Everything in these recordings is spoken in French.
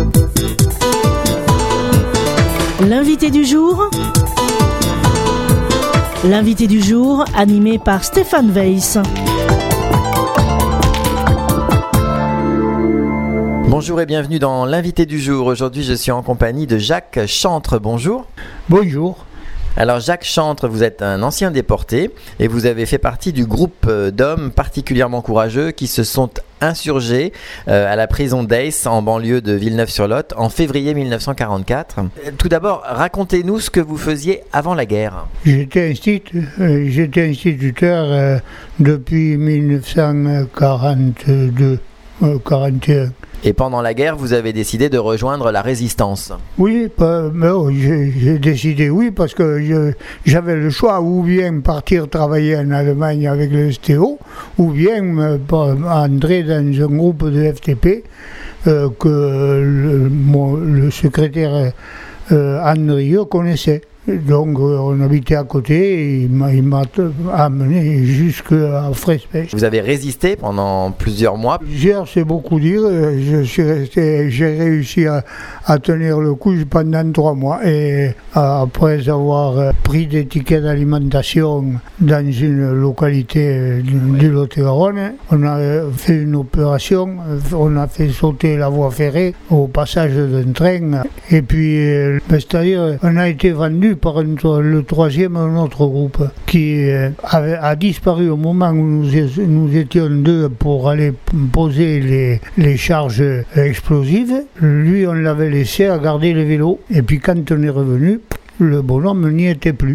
L'invité du jour. L'invité du jour, animé par Stéphane Weiss. Bonjour et bienvenue dans l'invité du jour. Aujourd'hui, je suis en compagnie de Jacques Chantre. Bonjour. Bonjour. Alors Jacques Chantre, vous êtes un ancien déporté et vous avez fait partie du groupe d'hommes particulièrement courageux qui se sont insurgés à la prison d'Aix en banlieue de Villeneuve-sur-Lot en février 1944. Tout d'abord, racontez-nous ce que vous faisiez avant la guerre. J'étais instituteur depuis 1942-41. Et pendant la guerre, vous avez décidé de rejoindre la résistance. Oui, j'ai décidé oui parce que j'avais le choix ou bien partir travailler en Allemagne avec le STO ou bien entrer dans un groupe de FTP que le secrétaire Anne Rieu connaissait. Donc on habitait à côté et il m'a amené jusqu'à Frespech. Vous avez résisté pendant plusieurs mois. C'est beaucoup dire, j'ai réussi à tenir le coup pendant 3 mois et après avoir pris des tickets d'alimentation dans une localité du Lot-et-Garonne, on a fait une opération, on a fait sauter la voie ferrée au passage d'un train et puis c'est-à-dire on a été vendu par le troisième autre groupe qui a disparu au moment où nous étions 2 pour aller poser les charges explosives. Lui, on l'avait laissé à garder les vélos. Et puis quand on est revenu, le bonhomme n'y était plus.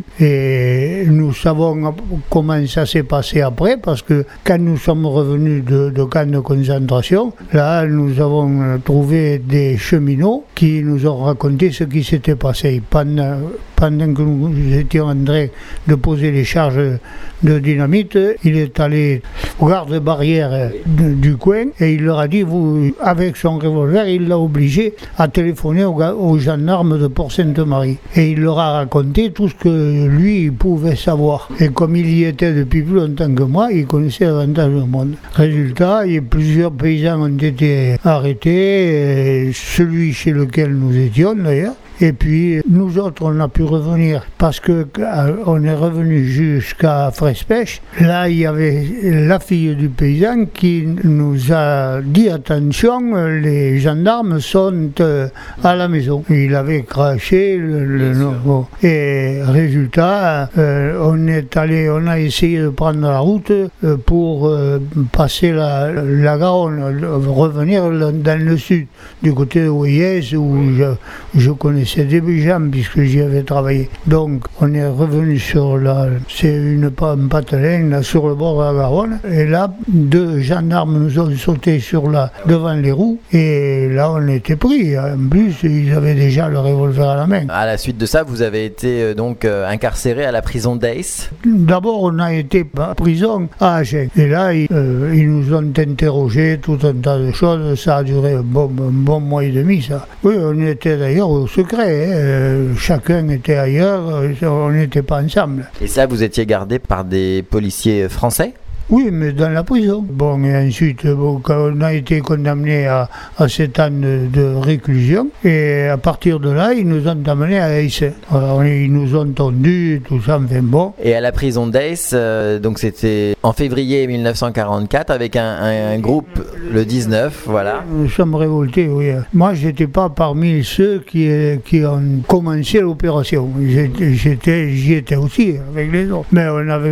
Et nous savons comment ça s'est passé après, parce que quand nous sommes revenus de camps de concentration, là, nous avons trouvé des cheminots qui nous ont raconté ce qui s'était passé. Pendant que nous étions en train de poser les charges de dynamite, il est allé au garde-barrière du coin et il leur a dit, avec son revolver, il l'a obligé à téléphoner aux gendarmes de Port-Sainte-Marie. Et il leur a raconté tout ce que lui pouvait savoir. Et comme il y était depuis plus longtemps que moi, il connaissait davantage le monde. Résultat, plusieurs paysans ont été arrêtés, celui chez lequel nous étions d'ailleurs. Et puis nous autres, on a pu revenir parce que on est revenu jusqu'à Frespech. Là, il y avait la fille du paysan qui nous a dit attention, les gendarmes sont à la maison. Il avait craché le nom. Et résultat, on a essayé de prendre la route pour passer la Garonne, revenir dans le sud, du côté de Oyès où je connaissais des gens puisque j'y avais travaillé. Donc on est revenu c'est un patelin là, sur le bord de la Garonne et là 2 gendarmes nous ont sauté devant les roues et là on était pris. En plus ils avaient déjà le revolver à la main. À la suite de ça, vous avez été donc incarcéré à la prison d'Aix. D'abord on a été en prison à Agen et là ils nous ont interrogé tout un tas de choses. Ça a duré un bon mois et demi ça. Oui, on était d'ailleurs au secret. Chacun était ailleurs, on n'était pas ensemble. Et ça, vous étiez gardé par des policiers français ? Oui, mais dans la prison. Bon, et ensuite, quand on a été condamné à 7 ans de réclusion, et à partir de là, ils nous ont amenés à Aix. Alors, ils nous ont tondus, tout ça, enfin bon. Et à la prison d'Aix, donc c'était en février 1944, avec un groupe, le 19, voilà. Nous sommes révoltés, oui. Moi, j'étais pas parmi ceux qui ont commencé l'opération. J'y étais aussi, avec les autres. Mais on n'a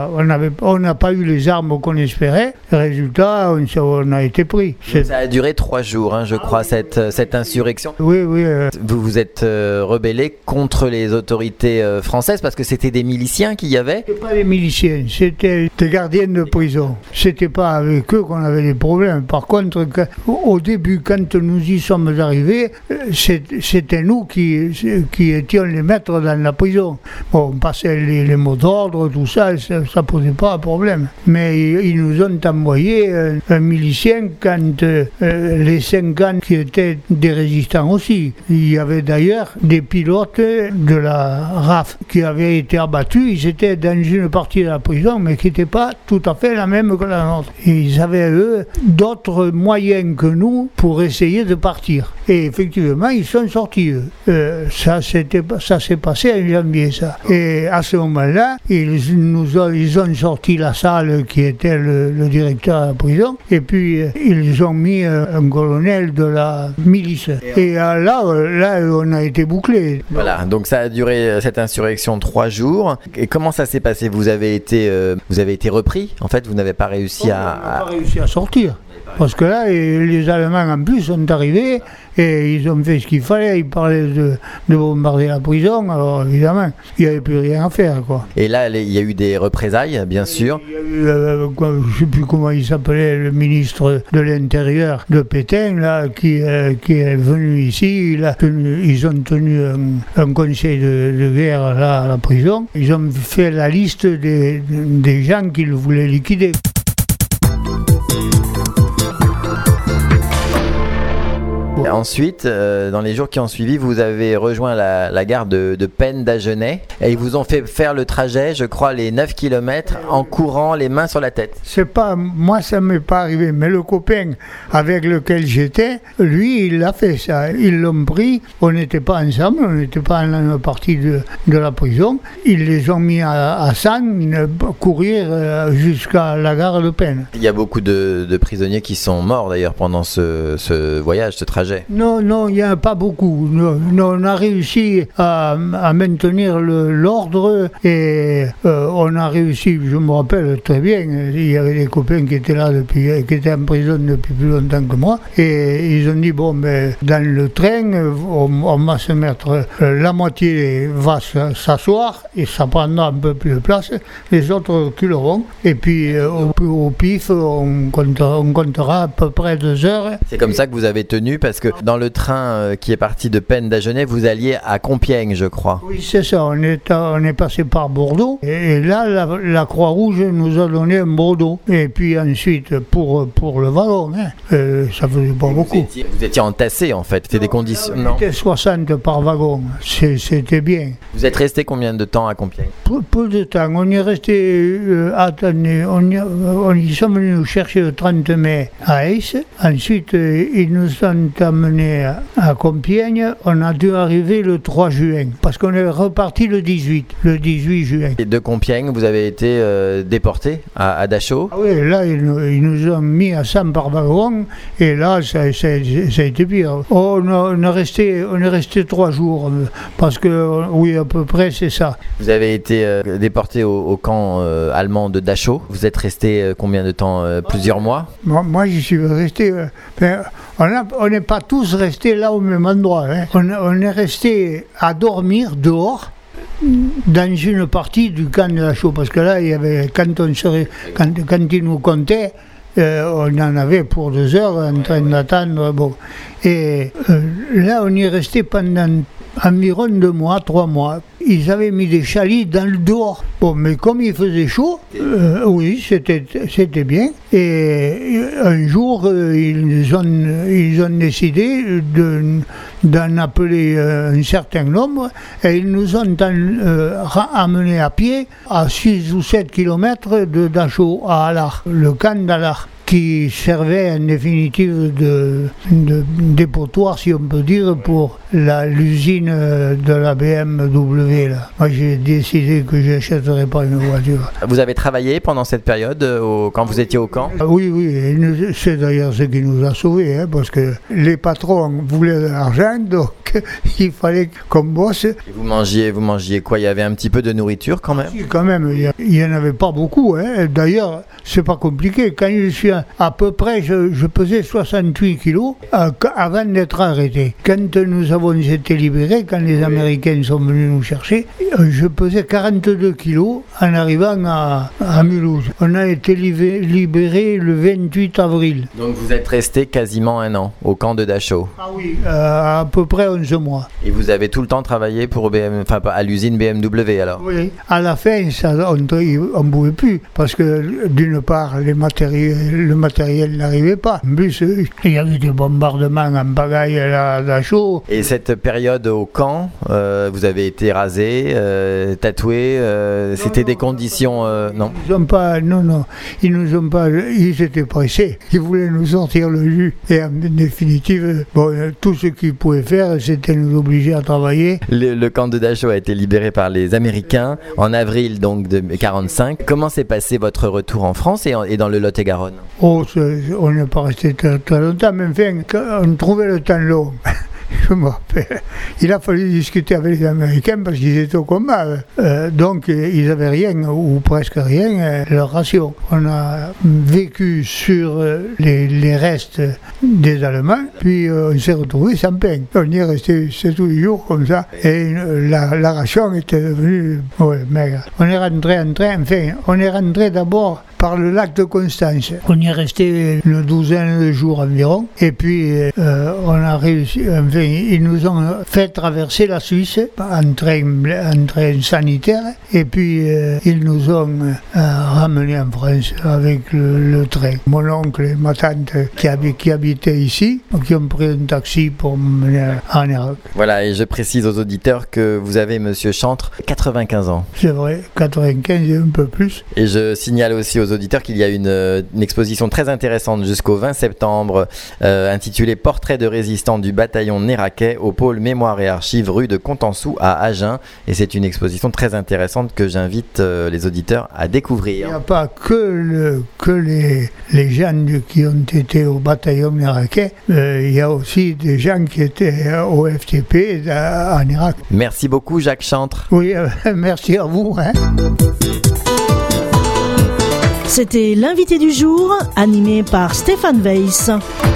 pas eu les armes qu'on espérait. Résultat, on a été pris. Ça a duré 3 jours, je crois, cette insurrection. Oui. Vous vous êtes rebellé contre les autorités françaises parce que c'était des miliciens qu'il y avait ? C'était pas des miliciens, c'était des gardiens de prison. C'était pas avec eux qu'on avait des problèmes. Par contre, au début, quand nous y sommes arrivés, c'était nous qui étions les maîtres dans la prison. Bon, on passait les mots d'ordre, tout ça, ça posait pas un problème. Mais ils nous ont envoyé un milicien quand les 5 ans qui étaient des résistants aussi. Il y avait d'ailleurs des pilotes de la RAF qui avaient été abattus. Ils étaient dans une partie de la prison, mais qui n'était pas tout à fait la même que la nôtre. Ils avaient, eux, d'autres moyens que nous pour essayer de partir. Et effectivement, ils sont sortis, eux. Ça s'est passé en janvier, ça. Et à ce moment-là, ils ont sorti la salle qui était le directeur de la prison, et puis ils ont mis un colonel de la milice. Et là, on a été bouclés. Voilà, donc ça a duré cette insurrection 3 jours. Et comment ça s'est passé ? Vous avez été repris. En fait, vous n'avez pas réussi On n'a pas réussi à sortir. Parce que là, les Allemands en plus sont arrivés et ils ont fait ce qu'il fallait. Ils parlaient de bombarder la prison, alors évidemment, il n'y avait plus rien à faire, quoi. Et là, il y a eu des représailles, bien sûr. Il y a eu, je ne sais plus comment il s'appelait, le ministre de l'Intérieur de Pétain, là, qui est venu ici. Ils ont tenu un conseil de guerre là, à la prison. Ils ont fait la liste des gens qu'ils voulaient liquider. Ensuite, dans les jours qui ont suivi, vous avez rejoint la gare de Pennes d'Agenais et ils vous ont fait faire le trajet, je crois, les 9 km en courant les mains sur la tête. Moi, ça ne m'est pas arrivé, mais le copain avec lequel j'étais, lui, il l'a fait ça. Ils l'ont pris, on n'était pas ensemble, on n'était pas en une partie de la prison. Ils les ont mis à Sannes, courir jusqu'à la gare de Pennes. Il y a beaucoup de prisonniers qui sont morts d'ailleurs pendant ce voyage, ce trajet. Non, il n'y en a pas beaucoup. On a réussi à maintenir l'ordre et on a réussi, je me rappelle très bien, il y avait des copains qui étaient là qui étaient en prison depuis plus longtemps que moi et ils ont dit bon, mais dans le train, on va se mettre, la moitié va s'asseoir et ça prendra un peu plus de place, les autres reculeront et puis au pif, on comptera à peu près 2 heures. C'est comme ça que vous avez tenu parce que dans le train qui est parti de Pennes d'Agenais, vous alliez à Compiègne, je crois. Oui, c'est ça. On est passé par Bordeaux. Et là, la Croix-Rouge nous a donné un Bordeaux. Et puis ensuite, pour le wagon, ça faisait pas beaucoup. Vous étiez entassés, en fait. C'était des conditions. On était 60 par wagon. C'était bien. Vous êtes resté combien de temps à Compiègne ? Peu de temps. On y est resté. Attendez, on y sommes venus nous chercher le 30 mai à Aix. Ensuite, ils nous ont amenés à Compiègne. On a dû arriver le 3 juin, parce qu'on est reparti le 18 juin. Et de Compiègne, vous avez été déporté à Dachau ? Ah oui, là, ils nous ont mis à 100 par wagon, et là, ça a été pire. On est resté 3 jours, parce que, oui, à peu près, c'est ça. Vous avez été déporté au camp allemand de Dachau. Vous êtes resté combien de temps ? Plusieurs mois ? Moi, j'y suis resté... on n'est pas tous restés là au même endroit. Hein. On est restés à dormir dehors dans une partie du camp de Dachau, parce que là, il y avait, quand ils nous comptaient, on en avait pour 2 heures en train d'attendre. Bon. Et là, on y est resté pendant environ 2 mois, 3 mois. Ils avaient mis des chalets dans le dehors. Bon, mais comme il faisait chaud, oui, c'était bien. Et un jour, ils ont décidé d'en appeler un certain nombre et ils nous ont amenés à pied à 6 ou 7 kilomètres de Dachau à Allard, le camp d'Allard, qui servait en définitive de dépotoir, si on peut dire, pour l'usine de la BMW. Là. Moi, j'ai décidé que je n'achèterais pas une voiture. Vous avez travaillé pendant cette période, quand vous étiez au camp ? Oui, c'est d'ailleurs ce qui nous a sauvés, hein, parce que les patrons voulaient de l'argent, donc il fallait qu'on bosse. Et vous mangiez quoi ? Il y avait un petit peu de nourriture quand même ? Oui, quand même, il n'y en avait pas beaucoup. Hein. D'ailleurs, c'est pas compliqué. Quand je suis à peu près, je pesais 68 kilos avant d'être arrêté. Quand nous avons été libérés, quand les Américains sont venus nous chercher, je pesais 42 kilos en arrivant à Mulhouse. On a été libérés le 28 avril. Donc vous êtes resté quasiment 1 an au camp de Dachau ? Ah oui, à peu près, on 11 mois. Et vous avez tout le temps travaillé pour à l'usine BMW alors? Oui, à la fin, on ne pouvait plus, parce que d'une part, le matériel n'arrivait pas. En plus, il y avait des bombardements en pagaille d'Achaux. Et cette période au camp, vous avez été rasé, tatoué, c'était des conditions... non. Ils nous ont pas, ils étaient pressés, ils voulaient nous sortir le jus. Et en définitive, tout ce qu'ils pouvaient faire, c'était nous obliger à travailler. Le camp de Dachau a été libéré par les Américains en avril donc de 1945. Comment s'est passé votre retour en France et dans le Lot-et-Garonne? On n'est pas resté très longtemps, mais enfin, on trouvait le temps long. Je me rappelle. Il a fallu discuter avec les Américains parce qu'ils étaient au combat. Donc, ils n'avaient rien, ou presque rien, leur ration. On a vécu sur les restes des Allemands, puis on s'est retrouvés sans pain. On y est resté 7 ou 8 jours comme ça, et la ration était devenue maigre. On est rentré en train, on est rentré d'abord par le lac de Constance. On y est resté une douzaine de jours environ, et puis on a réussi, ils nous ont fait traverser la Suisse en train sanitaire, et puis ils nous ont ramenés en France avec le train. Mon oncle et ma tante qui habitaient ici, qui ont pris un taxi pour me mener en Irak. Voilà, et je précise aux auditeurs que vous avez, monsieur Chantre, 95 ans. C'est vrai, 95 et un peu plus. Et je signale aussi aux auditeurs qu'il y a une exposition très intéressante jusqu'au 20 septembre intitulée Portrait de résistants du bataillon néraquais au pôle mémoire et archives rue de Contençou à Agen, et c'est une exposition très intéressante que j'invite les auditeurs à découvrir. Il n'y a pas que les gens qui ont été au bataillon néraquais, il y a aussi des gens qui étaient au FTP en Irak. Merci beaucoup Jacques Chantre. Oui, merci à vous. C'était l'invité du jour, animé par Stéphane Weiss.